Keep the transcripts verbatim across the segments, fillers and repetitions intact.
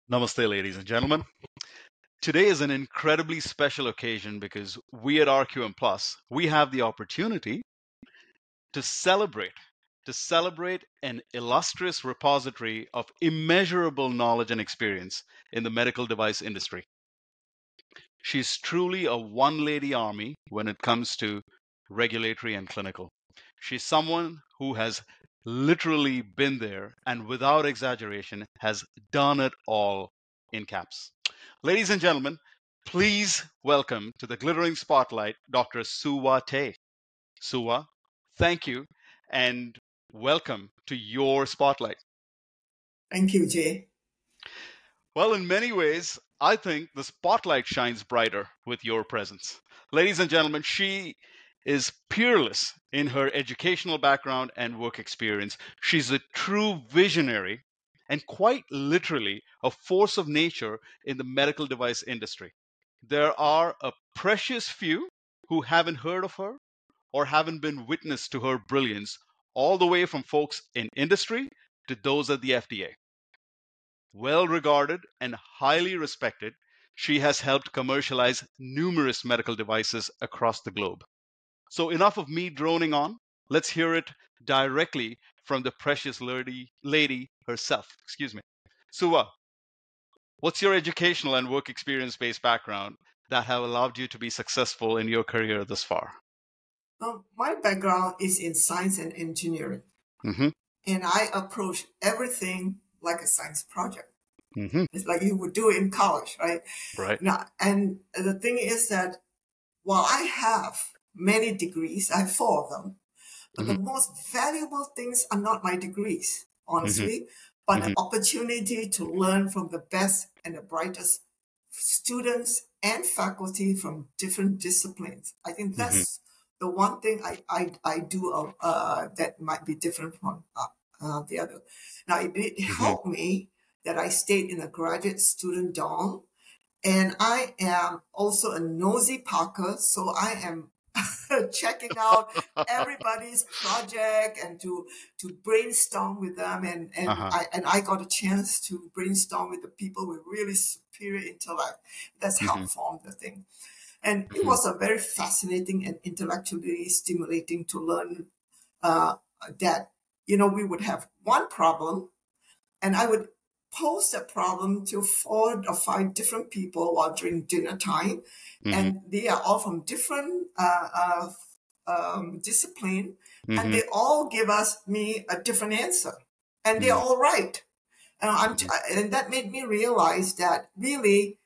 Namaste, ladies and gentlemen. Today is an incredibly special occasion because we at R Q M Plus, we have the opportunity to celebrate, to celebrate an illustrious repository of immeasurable knowledge and experience in the medical device industry. She's truly a one-lady army when it comes to regulatory and clinical. She's someone who has literally been there and without exaggeration has done it all in caps. Ladies and gentlemen, please welcome to the glittering spotlight Doctor Suwa Tay. Suwa, thank you and welcome to your spotlight. Thank you, Jay. Well, in many ways, I think the spotlight shines brighter with your presence. Ladies and gentlemen, she is peerless in her educational background and work experience. She's a true visionary and quite literally a force of nature in the medical device industry. There are a precious few who haven't heard of her or haven't been witness to her brilliance, all the way from folks in industry to those at the F D A. Well regarded and highly respected, she has helped commercialize numerous medical devices across the globe. So, enough of me droning on. Let's hear it directly from the precious lady, lady herself. Excuse me. Suwa, what's your educational and work experience based background that have allowed you to be successful in your career thus far? Um, my background is in science and engineering, Mm-hmm. and I approach everything like a science project. Mm-hmm. It's like you would do it in college, right? Right. Now, and the thing is that while I have many degrees, I have four of them, but Mm-hmm. the most valuable things are not my degrees, honestly, Mm-hmm. but Mm-hmm. the opportunity to learn from the best and the brightest students and faculty from different disciplines. I think Mm-hmm. that's the one thing I, I, I do uh, uh, that might be different from uh, uh, the other. Now, it, it Mm-hmm. helped me that I stayed in a graduate student dorm, and I am also a nosy Parker, so I am checking out everybody's project and to to brainstorm with them, and and Uh-huh. I and I got a chance to brainstorm with the people with really superior intellect. That's Mm-hmm. helped form the thing, and it Mm-hmm. was a very fascinating and intellectually stimulating to learn uh, that you know we would have one problem, and I would pose that problem to four or five different people while during dinner time, Mm-hmm. and they are all from different uh, uh, um, discipline, and Mm-hmm. they all give us me a different answer, and they're Mm-hmm. all right. And I'm Mm-hmm. and that made me realize that really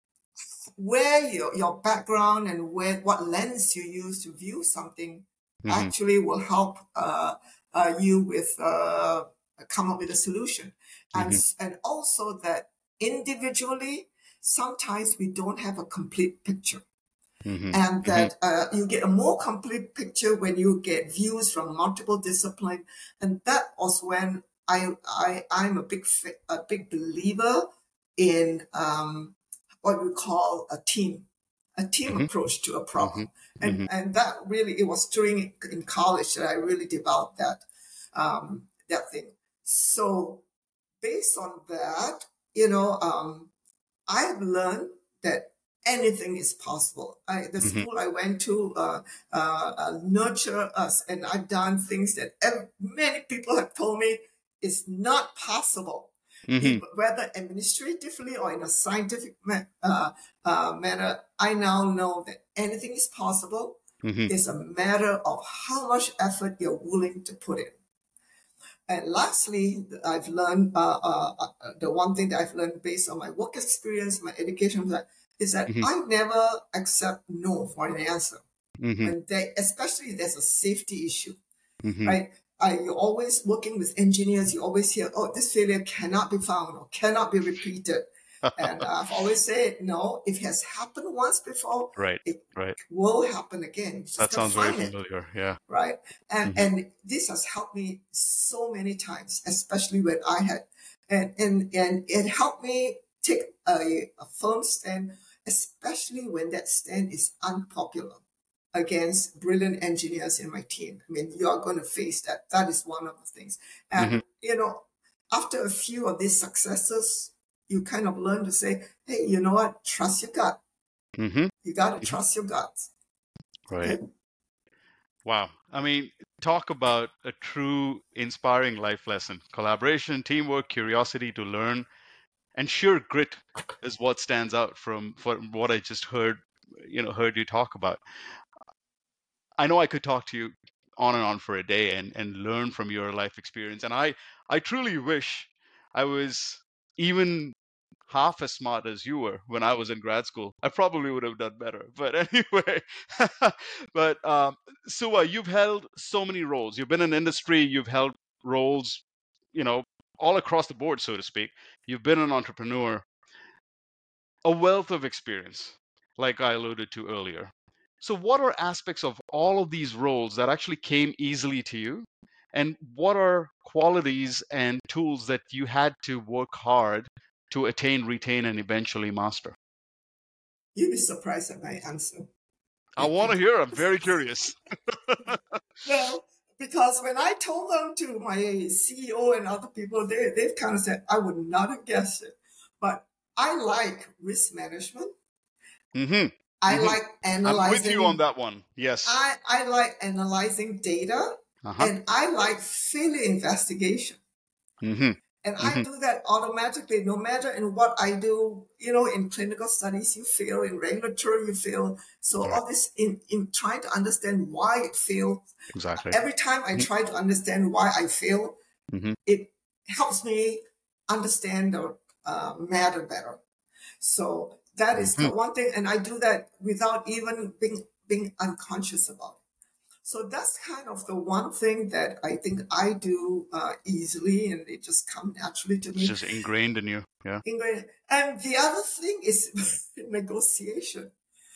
where your your background and where what lens you use to view something Mm-hmm. actually will help uh, uh, you with uh, come up with a solution, and Mm-hmm. and also that individually sometimes we don't have a complete picture, Mm-hmm. and Mm-hmm. that uh, you get a more complete picture when you get views from multiple disciplines, and that was when I I I'm a big a big believer in um, what we call a team a team Mm-hmm. approach to a Mm-hmm. problem, and Mm-hmm. and that really it was during in college that I really developed that um, that thing. So based on that, you know, um, I've learned that anything is possible. I, the Mm-hmm. school I went to uh, uh, uh, nurture us, and I've done things that ev- many people have told me is not possible. Mm-hmm. Even, whether administratively or in a scientific ma- uh, uh, manner, I now know that anything is possible. Mm-hmm. It's a matter of how much effort you're willing to put in. And lastly, I've learned uh, uh, uh, the one thing that I've learned based on my work experience, my education, is that Mm-hmm. I never accept no for an answer. Mm-hmm. When they, especially if there's a safety issue, Mm-hmm. right? I, you're always working with engineers. You always hear, "Oh, this failure cannot be found or cannot be repeated." And I've always said, "No, if it has happened once before, Right. it Right. will happen again. You just That gotta sounds very find it." familiar. Yeah. Right. And Mm-hmm. and this has helped me so many times, especially when I had and and, and it helped me take a, a firm stand, especially when that stand is unpopular against brilliant engineers in my team. I mean, you are going to face that. That is one of the things. Mm-hmm. And you know, after a few of these successes, you kind of learn to say, hey, you know what? Trust your gut. Mm-hmm. You got to Mm-hmm. trust your gut. Right. Okay? Wow. I mean, talk about a true inspiring life lesson. Collaboration, teamwork, curiosity to learn, and sheer grit is what stands out from, from what I just heard, you know, heard you talk about. I know I could talk to you on and on for a day and, and learn from your life experience. And I, I truly wish I was even half as smart as you were when I was in grad school. I probably would have done better. But anyway, but um, Suwa, you've held so many roles. You've been in industry, you've held roles, you know, all across the board, so to speak. You've been an entrepreneur, a wealth of experience, like I alluded to earlier. So, what are aspects of all of these roles that actually came easily to you? And what are qualities and tools that you had to work hard to attain, retain, and eventually master? You'd be surprised at my answer. I And, want to and hear. I'm very curious. no, because when I told them to my C E O and other people, they, they've kind of said, I would not have guessed it. But I like risk management. Mm-hmm. I Mm-hmm. like I'm with you on analyzing. that one. Yes. I, I like analyzing data, Uh-huh. and I like failure investigation. Mm-hmm. And I Mm-hmm. do that automatically, no matter in what I do. You know, in clinical studies, you fail. In regulatory, you fail. So Right. all this in, in trying to understand why it failed. Exactly. Every time I Mhm. try to understand why I fail, Mhm. it helps me understand the uh, matter better. So that is Mhm. the one thing, and I do that without even being being unconscious about it. So that's kind of the one thing that I think I do uh, easily, and it just comes naturally to It's me. just ingrained in you. Yeah. Ingrid. And the other thing is negotiation.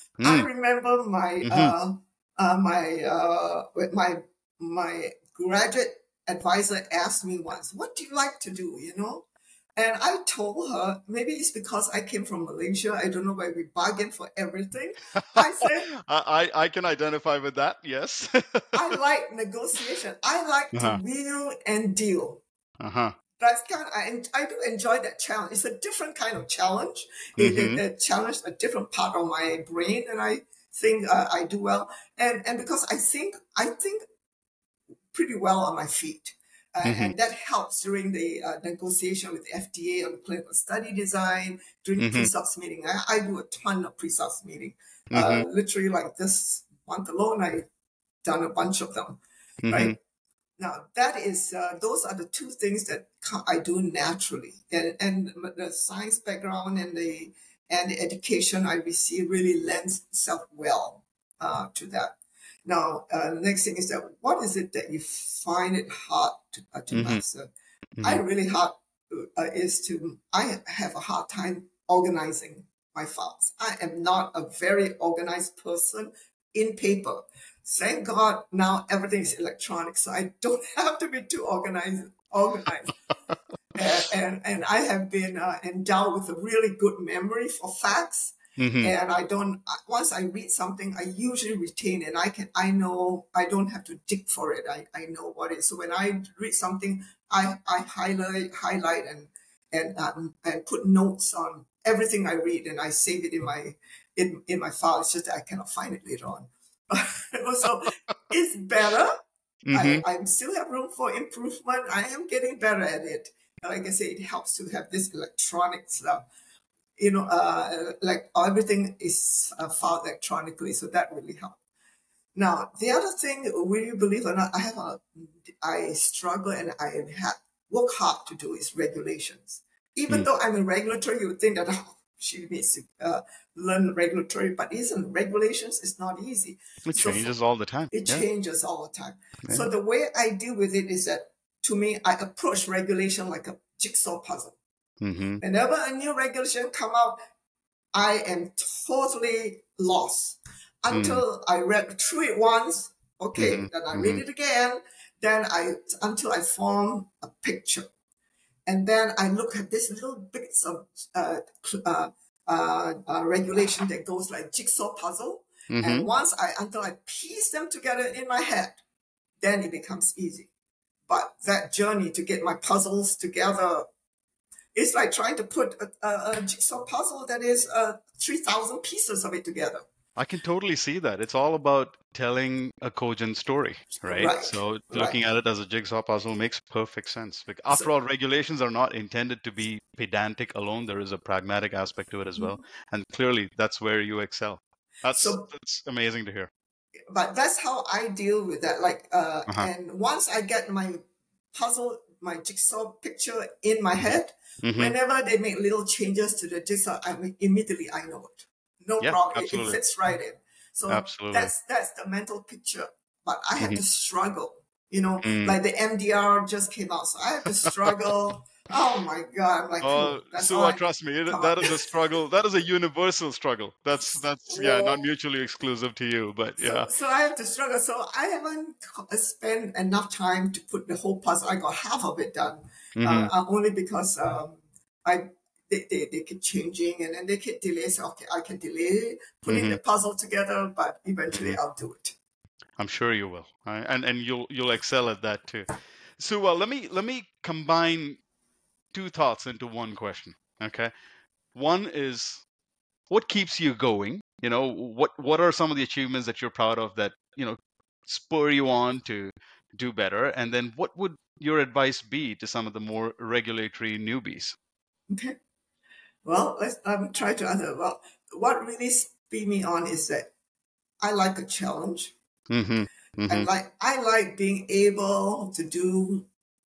I Mm. remember my Mhm. uh, uh, my uh, my my graduate advisor asked me once, "What do you like to do?" You know, and I told her, maybe it's because I came from Malaysia. I don't know why we bargain for everything. I said, I, I I can identify with that. Yes. I like negotiation. I like to Uh-huh. wheel and deal. Uh-huh. That's kind of, I, I do enjoy that challenge. It's a different kind of challenge. It, it, Mhm. it challenged a different part of my brain, and I think uh, I do well. And and because I think I think pretty well on my feet. Uh, Mhm. and that helps during the uh, negotiation with the F D A on clinical study design, during Mhm. pre-subs meeting. I, I do a ton of pre-subs meeting. Uh, Mhm. literally like this month alone, I've done a bunch of them, Mhm. right? Now that is, uh, those are the two things that I do naturally. And, and the science background and the, and the education I receive really lends itself well uh, to that. Now, uh, the next thing is that what is it that you find it hard to, uh, to Mhm. master? I Mhm. really hard uh, is to, I have a hard time organizing my files. I am not a very organized person in paper. Thank God now everything is electronic, so I don't have to be too organized. Organized. And, and, and I have been uh, endowed with a really good memory for facts. Mhm. And I don't, once I read something, I usually retain it. I can, I know, I don't have to dig for it. I, I know what it is. So when I read something, I, I highlight, highlight and, and, um, and put notes on everything I read, and I save it in my, in, in my file. It's just that I cannot find it later on. So it's better. I, Mhm. I still have room for improvement. I am getting better at it. Like I say, it helps to have this electronic stuff. You know, uh, like everything is uh, filed electronically, so that really helps. Now, the other thing, will you believe or not, I have a, I struggle and I have work hard to do is regulations. Even Mm. though I'm a regulatory, you would think that oh, she needs to uh, learn regulatory, but isn't regulations is not easy. It So for, changes all the time. it Yeah. changes all the time. Yeah. So the way I deal with it is that, to me, I approach regulation like a jigsaw puzzle. Mhm. Whenever a new regulation come out, I am totally lost Mm. until I read through it once. Okay, Mhm. then I read Mhm. it again. Then I until I form a picture, and then I look at this little bits of uh, uh, uh, uh, regulation that goes like jigsaw puzzle. And Mhm. once I until I piece them together in my head, then it becomes easy. But that journey to get my puzzles together It's like trying to put a, a, a jigsaw puzzle that is uh, three thousand pieces of it together. I can totally see that. It's all about telling a cogent story, right? Right, So right. looking at it as a jigsaw puzzle makes perfect sense. Like, after So, all, regulations are not intended to be pedantic alone. There is a pragmatic aspect to it as well. And clearly that's where you excel. That's so, that's amazing to hear. but that's how I deal with that. Like, uh, Uh-huh. and once I get my puzzle, my jigsaw picture in my head, Mhm. whenever they make little changes to the jigsaw, I mean, immediately I know it. No Yeah, problem. It, it absolutely. fits right in. So Absolutely. that's that's the mental picture. But I had Mhm. to struggle. You know, Mm. like the M D R just came out, so I had to struggle. Oh my God! I'm like, Oh, cool. That's Suva, all I trust me, it, come that up. is a struggle. That is a universal struggle. That's that's yeah, Whoa. not mutually exclusive to you, but So, yeah. so I have to struggle. So I haven't c- spent enough time to put the whole puzzle. I got half of it done, Mhm. uh, uh, only because um, I they, they, they keep changing and then they keep delaying. So okay, I can delay putting Mhm. the puzzle together, but eventually Mhm. I'll do it. I'm sure you will, I- and and you'll you'll excel at that too. So uh, let me let me combine two thoughts into one question. Okay, one is what keeps you going. You know, what what are some of the achievements that you're proud of that you know spur you on to do better, and then what would your advice be to some of the more regulatory newbies? Okay. Well, let's um, try to answer. Well, what really spur me on is that I like a challenge. Mm-hmm. I Mm-hmm. like I like being able to do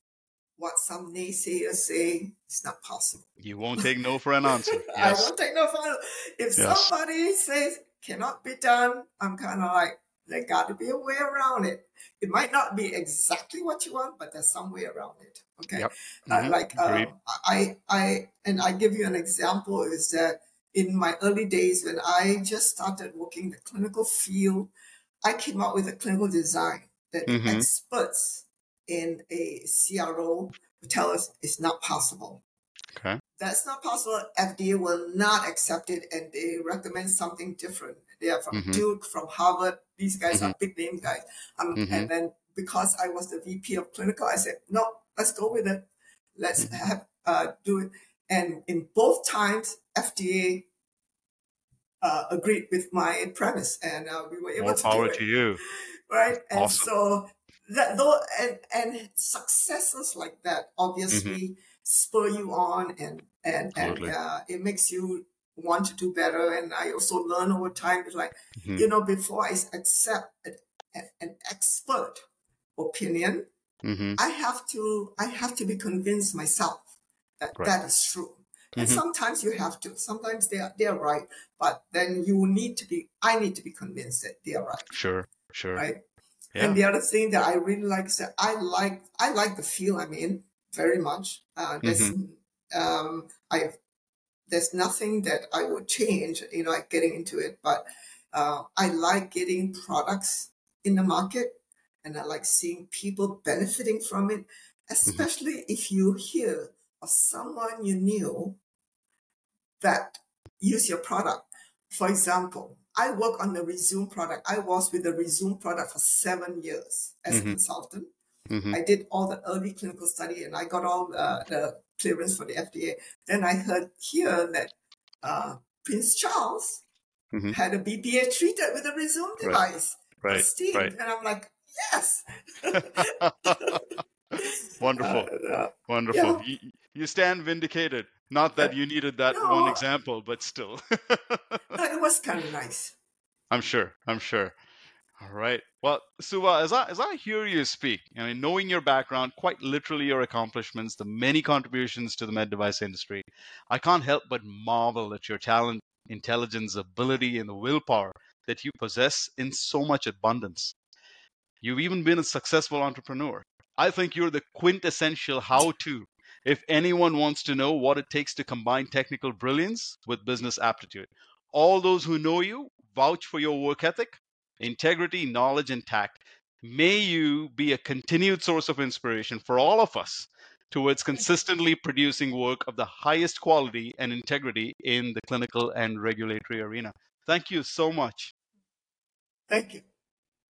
what some naysayers say is not possible. You won't take no for an answer. I Yes. don't take no for it. If Yes. somebody says cannot be done, I'm kind of like, there got to be a way around it. It might not be exactly what you want, but there's some way around it. Okay, Yep. uh, Mm-hmm. like Agreed. um, I, I, and I give you an example is that in my early days when I just started working the clinical field, I came up with a clinical design that the Mm-hmm. experts in a C R O tell us it's not possible. Okay. That's not possible. F D A will not accept it, and they recommend something different. They are from Mm-hmm. Duke, from Harvard. These guys Mm-hmm. are big name guys. Um, Mm-hmm. and then because I was the V P of clinical, I said, no, let's go with it. Let's Mm-hmm. have uh, do it. And in both times, F D A uh, agreed with my premise, and uh, we were able More to power do it. to you. Right, and Awesome. so that though, and and successes like that obviously Mm-hmm. spur you on, and and Absolutely. and uh, it makes you want to do better. And I also learn over time. It's like, Mm-hmm. you know, before I accept a, an expert opinion, Mm-hmm. I have to I have to be convinced myself that Right. that is true. And Mm-hmm. sometimes you have to. Sometimes they are they are right, but then you need to be. I need to be convinced that they are right. Sure. Sure. Right. Yeah. And the other thing that I really like is that I like I like the field I'm in very much. Uh, there's Mm-hmm. um, I there's nothing that I would change, you know, like getting into it. But uh, I like getting products in the market, and I like seeing people benefiting from it, especially if you hear of someone you knew that use your product. For example, I work on the Resume product. I was with the Resume product for seven years as Mm-hmm. a consultant. Mm-hmm. I did all the early clinical study and I got all uh, the clearance for the F D A. Then I heard here that uh, Prince Charles Mm-hmm. had a B P A treated with a Resume Right. device for Right. steam. Right. And I'm like, yes. Wonderful. Uh, uh, Wonderful. yeah. You, you stand vindicated. Not that you needed that one No, example, but still. no, it was kind of nice. I'm sure. I'm sure. All right. Well, Suva, as I as I hear you speak, I mean, knowing your background, quite literally your accomplishments, the many contributions to the med device industry, I can't help but marvel at your talent, intelligence, ability, and the willpower that you possess in so much abundance. You've even been a successful entrepreneur. I think you're the quintessential how-to if anyone wants to know what it takes to combine technical brilliance with business aptitude. All those who know you vouch for your work ethic, integrity, knowledge, and tact. May you be a continued source of inspiration for all of us towards consistently producing work of the highest quality and integrity in the clinical and regulatory arena. Thank you so much. Thank you.